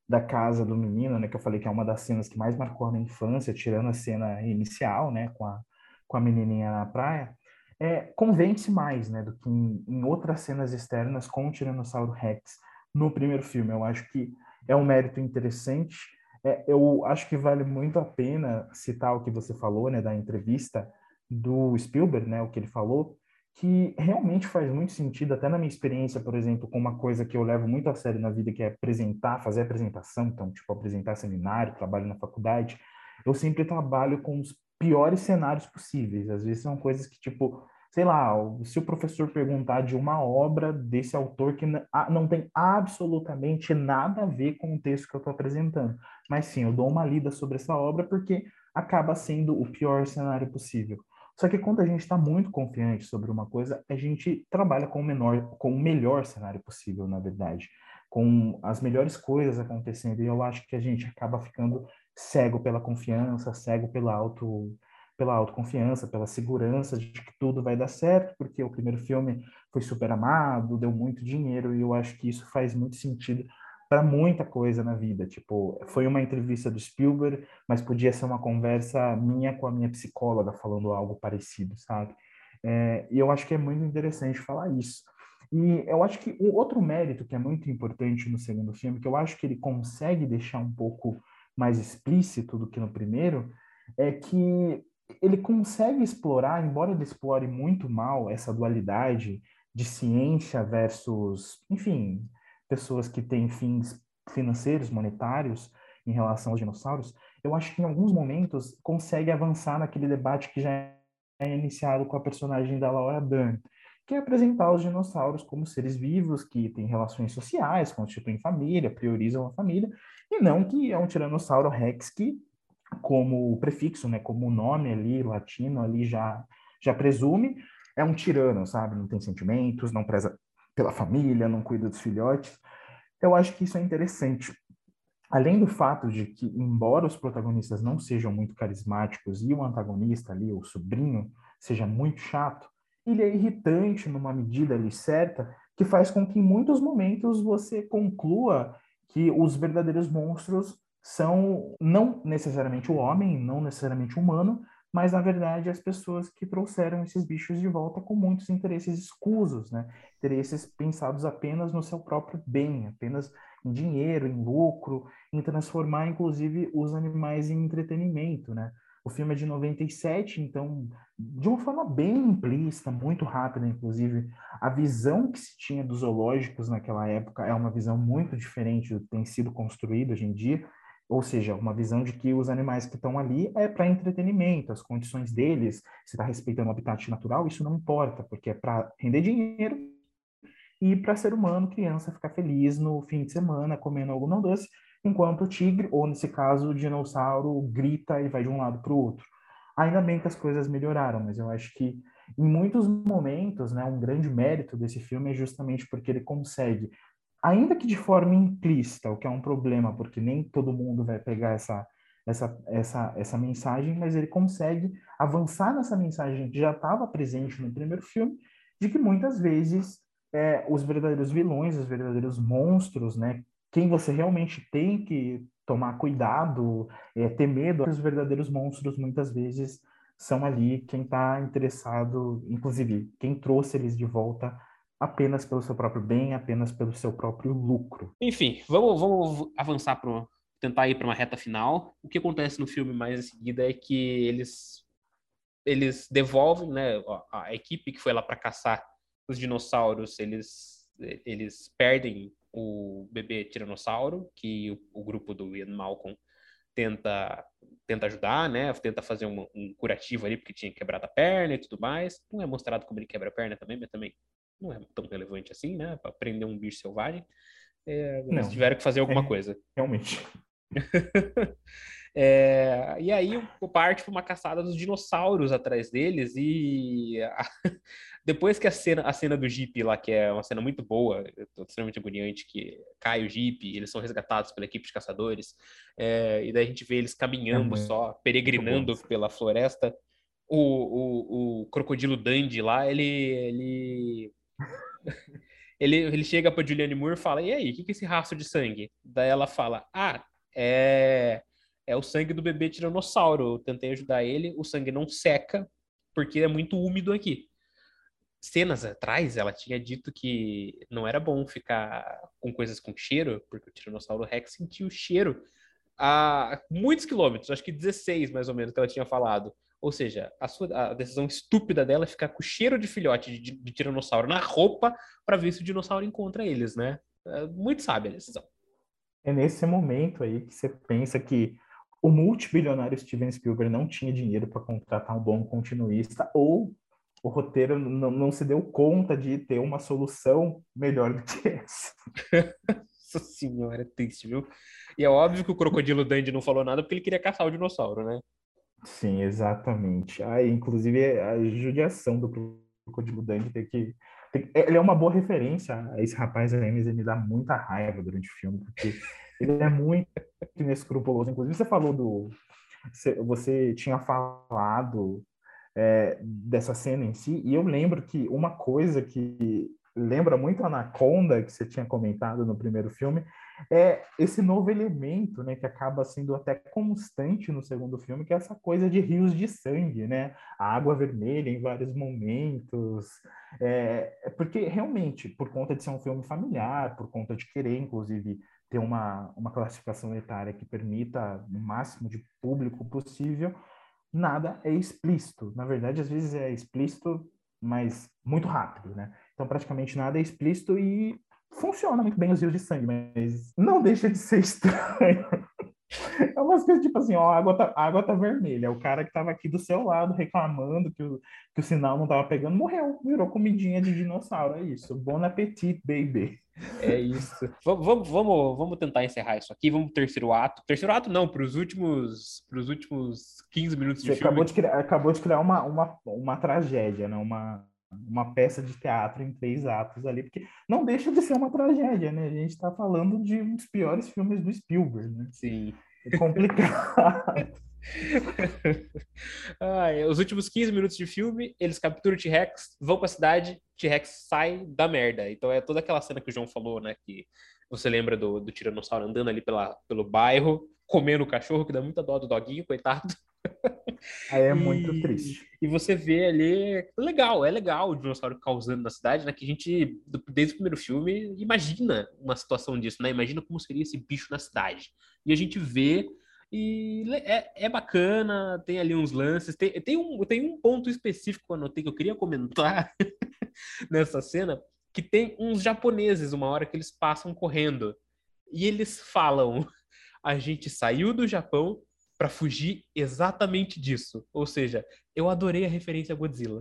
da casa do menino, né, que eu falei que é uma das cenas que mais marcou a minha infância, tirando a cena inicial, né, com a, com a menininha na praia, é, convence mais, né, do que em, em outras cenas externas com o Tiranossauro Rex no primeiro filme. Eu acho que é um mérito interessante. É, eu acho que vale muito a pena citar o que você falou, né, da entrevista do Spielberg, né, o que ele falou, que realmente faz muito sentido, até na minha experiência, por exemplo, com uma coisa que eu levo muito a sério na vida, que é apresentar, fazer apresentação, então, tipo, apresentar seminário, trabalho na faculdade, eu sempre trabalho com os piores cenários possíveis. Às vezes são coisas que, tipo, sei lá, se o professor perguntar de uma obra desse autor que não tem absolutamente nada a ver com o texto que eu estou apresentando, mas sim, eu dou uma lida sobre essa obra porque acaba sendo o pior cenário possível. Só que quando a gente está muito confiante sobre uma coisa, a gente trabalha com o menor, com o melhor cenário possível, na verdade, com as melhores coisas acontecendo. E eu acho que a gente acaba ficando cego pela confiança, cego pela auto, pela autoconfiança, pela segurança de que tudo vai dar certo, porque o primeiro filme foi super amado, deu muito dinheiro, e eu acho que isso faz muito sentido para muita coisa na vida. Tipo, foi uma entrevista do Spielberg, mas podia ser uma conversa minha com a minha psicóloga falando algo parecido, sabe? É, e eu acho que é muito interessante falar isso. E eu acho que o outro mérito que é muito importante no segundo filme, que eu acho que ele consegue deixar um pouco mais explícito do que no primeiro, é que ele consegue explorar, embora ele explore muito mal essa dualidade de ciência versus, enfim, pessoas que têm fins financeiros, monetários, em relação aos dinossauros, eu acho que em alguns momentos consegue avançar naquele debate que já é iniciado com a personagem da Laura Dern, que é apresentar os dinossauros como seres vivos que têm relações sociais, constituem família, priorizam a família, e não que é um Tiranossauro Rex que, como prefixo, né, como nome ali latino ali já já presume, é um tirano, sabe? Não tem sentimentos, não preza pela família, não cuida dos filhotes. Eu acho que isso é interessante. Além do fato de que, embora os protagonistas não sejam muito carismáticos e o antagonista ali, o sobrinho, seja muito chato, ele é irritante numa medida ali certa que faz com que em muitos momentos você conclua que os verdadeiros monstros são não necessariamente o homem, não necessariamente o humano, mas na verdade as pessoas que trouxeram esses bichos de volta com muitos interesses escusos, né? Interesses pensados apenas no seu próprio bem, apenas em dinheiro, em lucro, em transformar, inclusive, os animais em entretenimento, né? O filme é de noventa e sete, então, de uma forma bem implícita, muito rápida, inclusive, a visão que se tinha dos zoológicos naquela época é uma visão muito diferente do que tem sido construído hoje em dia, ou seja, uma visão de que os animais que estão ali é para entretenimento, as condições deles, se está respeitando o habitat natural, isso não importa, porque é para render dinheiro e para ser humano, criança, ficar feliz no fim de semana comendo algodão doce, enquanto o tigre, ou nesse caso o dinossauro, grita e vai de um lado para o outro. Ainda bem que as coisas melhoraram, mas eu acho que em muitos momentos, né, um grande mérito desse filme é justamente porque ele consegue, ainda que de forma implícita, o que é um problema, porque nem todo mundo vai pegar essa essa, essa, essa mensagem, mas ele consegue avançar nessa mensagem que já estava presente no primeiro filme, de que muitas vezes é, os verdadeiros vilões, os verdadeiros monstros, né? Quem você realmente tem que tomar cuidado, é, ter medo, os verdadeiros monstros muitas vezes são ali quem está interessado, inclusive quem trouxe eles de volta apenas pelo seu próprio bem, apenas pelo seu próprio lucro. Enfim, vamos, vamos avançar para tentar ir para uma reta final. O que acontece no filme mais em seguida é que eles eles devolvem, né, a, a equipe que foi lá para caçar os dinossauros, eles eles perdem o bebê tiranossauro, que o, o grupo do Ian Malcolm tenta tenta ajudar, né? Tenta fazer um, um curativo ali porque tinha quebrado a perna e tudo mais. Não é mostrado como ele quebra a perna também, mas também não é tão relevante assim, né? Para prender um bicho selvagem. É, eles Não, tiveram que fazer alguma é, coisa. realmente. É, e aí o parte foi uma caçada dos dinossauros atrás deles e a, depois que a cena, a cena do Jeep lá, que é uma cena muito boa, extremamente agoniante, que cai o Jeep, eles são resgatados pela equipe de caçadores, é, e daí a gente vê eles É caminhando muito, só, muito bom. peregrinando pela floresta. O, o, o crocodilo Dundee lá, ele, ele Ele, ele chega pra Julianne Moore e fala, e aí, o que, que é esse rastro de sangue? Daí ela fala, ah, é, é o sangue do bebê tiranossauro. Eu tentei ajudar ele, o sangue não seca, porque é muito úmido aqui. Cenas atrás, ela tinha dito que não era bom ficar com coisas com cheiro, porque o Tiranossauro Rex sentia o cheiro a muitos quilômetros, acho que dezesseis mais ou menos que ela tinha falado. Ou seja, a, sua, a decisão estúpida dela é ficar com o cheiro de filhote de, de tiranossauro na roupa para ver se o dinossauro encontra eles, né? É muito sábia a decisão. É nesse momento aí que você pensa que o multibilionário Steven Spielberg não tinha dinheiro para contratar um bom continuista, ou o roteiro não, não se deu conta de ter uma solução melhor do que essa. Nossa senhora, é triste, viu? E é óbvio que o Crocodilo Dundee não falou nada porque ele queria caçar o dinossauro, né? Sim, exatamente. Ah, inclusive, a judiação do Crocodilo Dundee ter que... tem- ele é uma boa referência a esse rapaz aí, mas ele me dá muita raiva durante o filme, porque ele é muito inescrupuloso. Inclusive, você falou do... Você, você tinha falado é, dessa cena em si, e eu lembro que uma coisa que lembra muito Anaconda, que você tinha comentado no primeiro filme, é esse novo elemento, né, que acaba sendo até constante no segundo filme, que é essa coisa de rios de sangue, né, a água vermelha em vários momentos, é, é porque realmente, por conta de ser um filme familiar, por conta de querer, inclusive, ter uma, uma classificação etária que permita o máximo de público possível, nada é explícito. Na verdade, às vezes é explícito, mas muito rápido, né? Então, praticamente nada é explícito e funciona muito bem os rios de sangue, mas não deixa de ser estranho. É umas coisas tipo assim, ó, a água tá, a água tá vermelha. É o cara que tava aqui do seu lado reclamando que o, que o sinal não tava pegando, morreu, virou comidinha de dinossauro. É isso. Bon appetit, baby. É isso. Vamos, vamos, vamos, vamos tentar encerrar isso aqui. Vamos pro terceiro ato. Terceiro ato não, para os últimos, pros últimos quinze minutos de Você acabou filme. de criar, acabou de criar uma, uma, uma tragédia, né? Uma, uma peça de teatro em três atos ali, porque não deixa de ser uma tragédia, né? A gente está falando de um dos piores filmes do Spielberg, né? Sim. É complicado. Ai, os últimos quinze minutos de filme, eles capturam o T-Rex, vão pra cidade, T-Rex sai da merda. Então é toda aquela cena que o João falou, né? Que você lembra do, do Tiranossauro andando ali pela, pelo bairro, comendo o cachorro, que dá muita dó do doguinho, coitado. Aí é muito E, triste. e você vê ali, legal, é legal o dinossauro causando na cidade, né? Que a gente, desde o primeiro filme, imagina uma situação disso, né? Imagina como seria esse bicho na cidade. E a gente vê e é, é bacana, tem ali uns lances. Tem, tem, um, tem um ponto específico que eu anotei que eu queria comentar nessa cena, que tem uns japoneses, uma hora que eles passam correndo. E eles falam: a gente saiu do Japão para fugir exatamente disso. Ou seja, eu adorei a referência a Godzilla.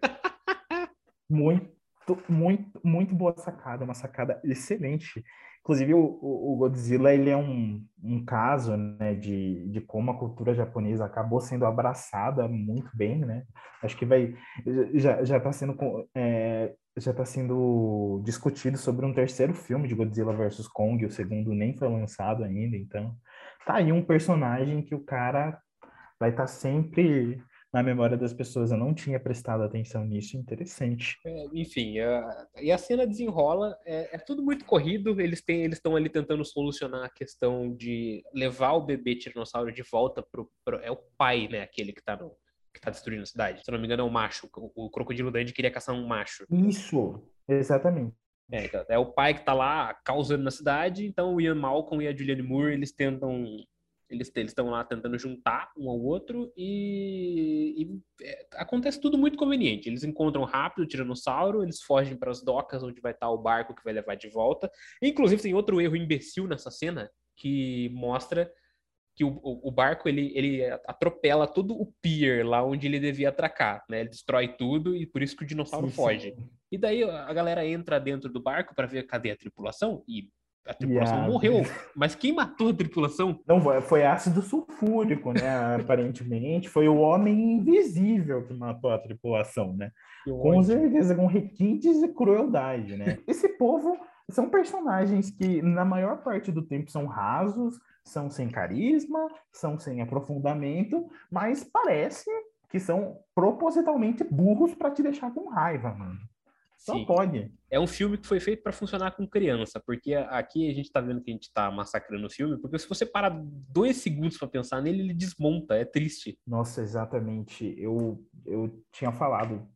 Muito, muito, muito boa sacada, uma sacada excelente. Inclusive, o, o o Godzilla, ele é um, um caso, né, de, de como a cultura japonesa acabou sendo abraçada muito bem, né? Acho que vai, já, já está sendo, é, já tá sendo discutido sobre um terceiro filme de Godzilla versus Kong, o segundo nem foi lançado ainda, então tá aí um personagem que o cara vai estar sempre na memória das pessoas. Eu não tinha prestado atenção nisso, interessante. É, enfim, a, e a cena desenrola, é, é tudo muito corrido. Eles têm, eles estão ali tentando solucionar a questão de levar o bebê tiranossauro de volta pro, pro é o pai, né, aquele que tá no, que tá destruindo a cidade. Se eu não me engano, é o macho. O, o Crocodilo Dundee queria caçar um macho. Isso, exatamente. É, então, é o pai que tá lá causando na cidade, então o Ian Malcolm e a Julianne Moore, eles tentam eles eles estão lá tentando juntar um ao outro e, e é, acontece tudo muito conveniente. Eles encontram rápido o tiranossauro, eles fogem para as docas onde vai estar o barco que vai levar de volta. Inclusive tem outro erro imbecil nessa cena que mostra que o, o, o barco ele, ele atropela todo o pier lá onde ele devia atracar, né? Ele destrói tudo e por isso que o dinossauro Sim, foge. sim. E daí a galera entra dentro do barco para ver cadê a tripulação e a E tripulação a... morreu. Mas quem matou a tripulação? Não, foi foi ácido sulfúrico, né? Aparentemente, foi o homem invisível que matou a tripulação, né? Que Com ódio. certeza, com requintes de crueldade, né? Esse povo são personagens que, na maior parte do tempo, são rasos, são sem carisma, são sem aprofundamento, mas parece que são propositalmente burros para te deixar com raiva, mano. Só Sim. pode. É um filme que foi feito para funcionar com criança, porque aqui a gente tá vendo que a gente tá massacrando o filme, porque se você parar dois segundos para pensar nele, ele desmonta, é triste. Nossa, exatamente. Eu, eu tinha falado,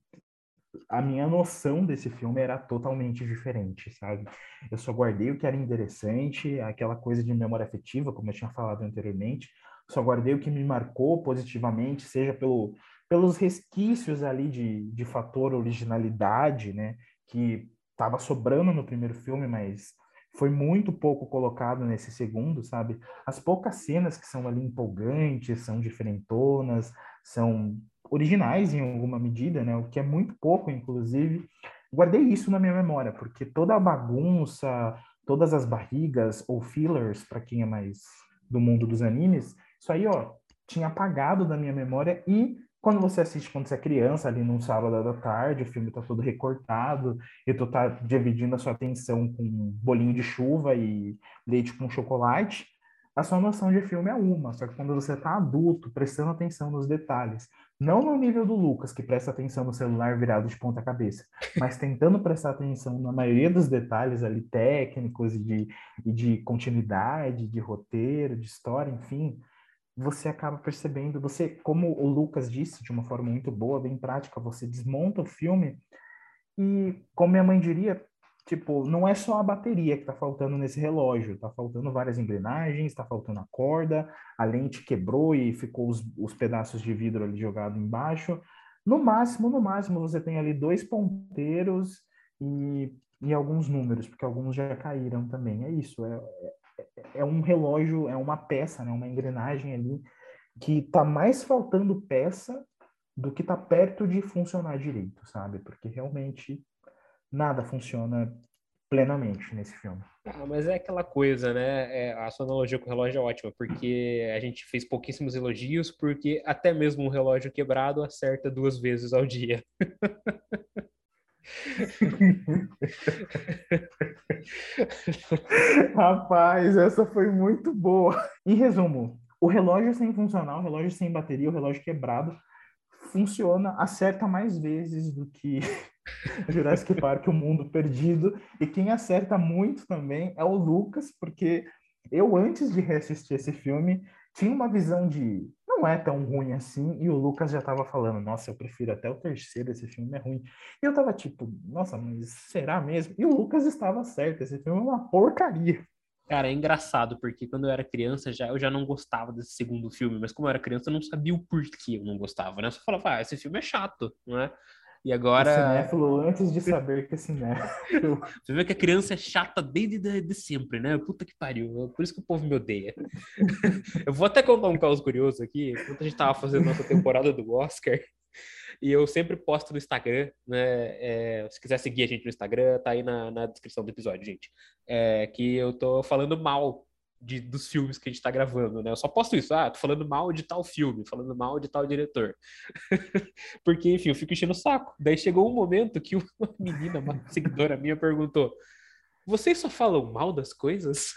a minha noção desse filme era totalmente diferente, sabe? Eu só guardei o que era interessante, aquela coisa de memória afetiva, como eu tinha falado anteriormente, só guardei o que me marcou positivamente, seja pelo, pelos resquícios ali de, de fator originalidade, né? Que estava sobrando no primeiro filme, mas foi muito pouco colocado nesse segundo, sabe? As poucas cenas que são ali empolgantes, são diferentonas, são originais em alguma medida, né? O que é muito pouco, inclusive. Guardei isso na minha memória, porque toda a bagunça, todas as barrigas ou fillers, para quem é mais do mundo dos animes, isso aí, ó, tinha apagado da minha memória e quando você assiste quando você é criança, ali num sábado da tarde, o filme tá todo recortado, e tu tá dividindo a sua atenção com um bolinho de chuva e leite com chocolate, a sua noção de filme é uma, só que quando você tá adulto, prestando atenção nos detalhes, não no nível do Lucas, que presta atenção no celular virado de ponta cabeça, mas tentando prestar atenção na maioria dos detalhes ali técnicos e de, e de continuidade, de roteiro, de história, enfim, você acaba percebendo, você, como o Lucas disse, de uma forma muito boa, bem prática, você desmonta o filme e, como minha mãe diria, tipo, não é só a bateria que tá faltando nesse relógio, tá faltando várias engrenagens, tá faltando a corda, a lente quebrou e ficou os, os pedaços de vidro ali jogados embaixo. No máximo, no máximo, você tem ali dois ponteiros e, e alguns números, porque alguns já caíram também. É isso, é, é um relógio, é uma peça, né, uma engrenagem ali que tá mais faltando peça do que tá perto de funcionar direito, sabe? Porque realmente nada funciona plenamente nesse filme. Ah, mas é aquela coisa, né? É, a sua analogia com o relógio é ótima, porque a gente fez pouquíssimos elogios, porque até mesmo um relógio quebrado acerta duas vezes ao dia. Rapaz, essa foi muito boa. Em resumo, o relógio sem funcionar, o relógio sem bateria, o relógio quebrado, funciona, acerta mais vezes do que Jurassic Park, O Mundo Perdido. E quem acerta muito também é o Lucas, porque eu, antes de reassistir esse filme, tinha uma visão de não é tão ruim assim, e o Lucas já estava falando, nossa, eu prefiro até o terceiro, esse filme é ruim. E eu tava tipo, nossa, mas será mesmo? E o Lucas estava certo, esse filme é uma porcaria. Cara, é engraçado, porque quando eu era criança, já, eu já não gostava desse segundo filme, mas como eu era criança, eu não sabia o porquê eu não gostava, né? Eu só falava, ah, esse filme é chato, não é? E O agora, cinéfilo, antes de saber que é cinéfilo. você vê que a criança é chata desde de, de sempre, né? Puta que pariu, por isso que o povo me odeia. Eu vou até contar um caos curioso aqui, enquanto a gente tava fazendo nossa temporada do Oscar, e eu sempre posto no Instagram, né? É, se quiser seguir a gente no Instagram, tá aí na, na descrição do episódio, gente. É, que eu tô falando mal de, dos filmes que a gente tá gravando, né? Eu só posto isso, ah, tô falando mal de tal filme, falando mal de tal diretor. Porque, enfim, eu fico enchendo o saco. Daí chegou um momento que uma menina, uma seguidora minha, perguntou: vocês só falam mal das coisas?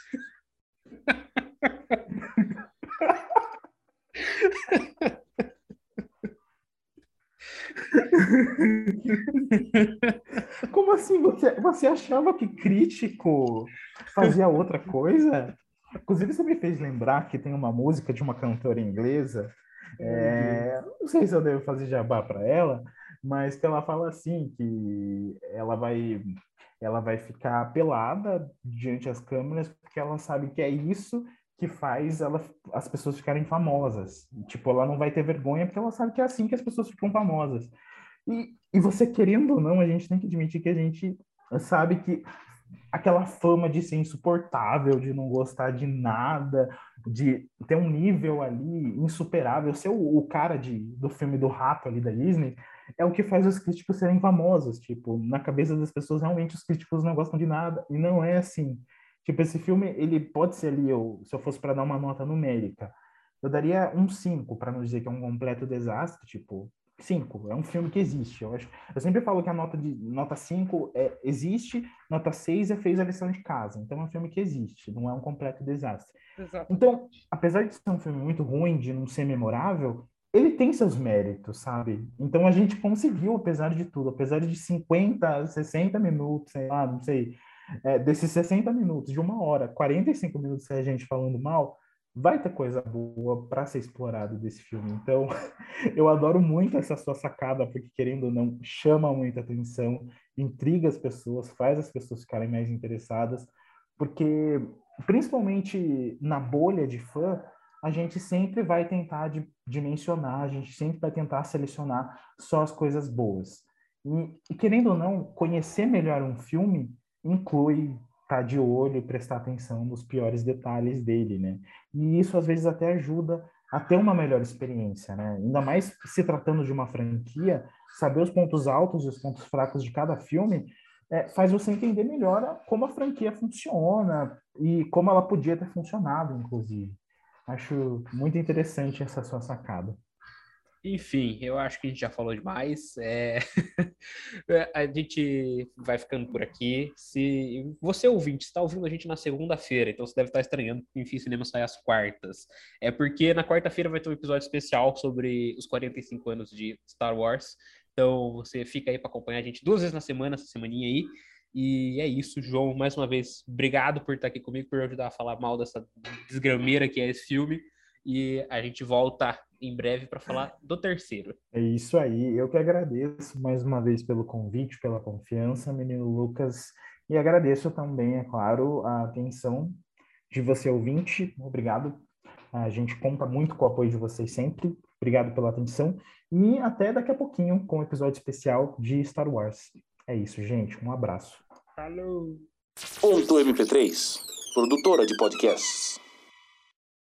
Como assim? Você, você achava que crítico fazia outra coisa? Inclusive, você me fez lembrar que tem uma música de uma cantora inglesa, Ai, é, Deus. não sei se eu devo fazer jabá para ela, mas que ela fala assim, que ela vai, ela vai ficar pelada diante das câmeras porque ela sabe que é isso que faz ela, as pessoas ficarem famosas. Tipo, ela não vai ter vergonha porque ela sabe que é assim que as pessoas ficam famosas. E, e você, querendo ou não, a gente tem que admitir que a gente sabe que aquela fama de ser insuportável, de não gostar de nada, de ter um nível ali insuperável, ser o, o cara de, do filme do rato ali da Disney, é o que faz os críticos serem famosos. Tipo, na cabeça das pessoas, realmente os críticos não gostam de nada, e não é assim. Tipo, esse filme, ele pode ser ali, eu, se eu fosse para dar uma nota numérica, eu daria um cinco para não dizer que é um completo desastre, tipo, cinco é um filme que existe. Eu acho, eu sempre falo que a nota de nota cinco é, existe, nota seis é fez a lição de casa. Então é um filme que existe, não é um completo desastre. Então, Exatamente. apesar de ser um filme muito ruim, de não ser memorável, ele tem seus méritos, sabe? Então a gente conseguiu, apesar de tudo, apesar de cinquenta, sessenta minutos, sei lá, não sei, é, desses sessenta minutos, de uma hora, quarenta e cinco minutos é a gente falando mal, vai ter coisa boa para ser explorado desse filme. Então, eu adoro muito essa sua sacada, porque querendo ou não, chama muita atenção, intriga as pessoas, faz as pessoas ficarem mais interessadas, porque principalmente na bolha de fã, a gente sempre vai tentar di- dimensionar, a gente sempre vai tentar selecionar só as coisas boas. E, e querendo ou não, conhecer melhor um filme inclui estar de olho e prestar atenção nos piores detalhes dele, né? E isso às vezes até ajuda a ter uma melhor experiência, né? Ainda mais se tratando de uma franquia, saber os pontos altos e os pontos fracos de cada filme é, faz você entender melhor a- como a franquia funciona e como ela podia ter funcionado, inclusive. Acho muito interessante essa sua sacada. Enfim, eu acho que a gente já falou demais. É... a gente vai ficando por aqui. Se você ouvinte está ouvindo a gente na segunda-feira, então você deve estar estranhando que Enfim Cinema sai às quartas. É porque na quarta-feira vai ter um episódio especial sobre os quarenta e cinco anos de Star Wars. Então você fica aí para acompanhar a gente duas vezes na semana, essa semaninha aí. E é isso, João. Mais uma vez, obrigado por estar aqui comigo, por ajudar a falar mal dessa desgrameira que é esse filme. E a gente volta em breve para falar do terceiro. É isso aí. Eu que agradeço mais uma vez pelo convite, pela confiança, menino Lucas, e agradeço também, é claro, a atenção de você ouvinte. Obrigado. A gente conta muito com o apoio de vocês sempre. Obrigado pela atenção e até daqui a pouquinho com o um episódio especial de Star Wars. É isso, gente. Um abraço. Falou! Ponto M P três, produtora de podcasts.